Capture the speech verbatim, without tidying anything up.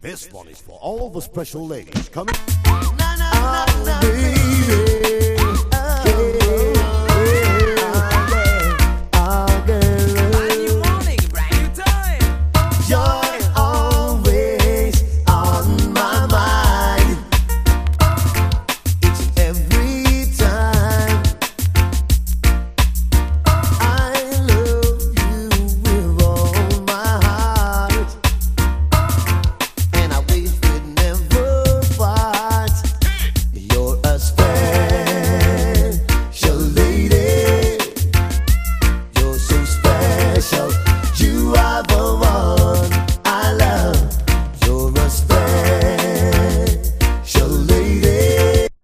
This one is for all the special ladies coming. Na, na, na, na, baby.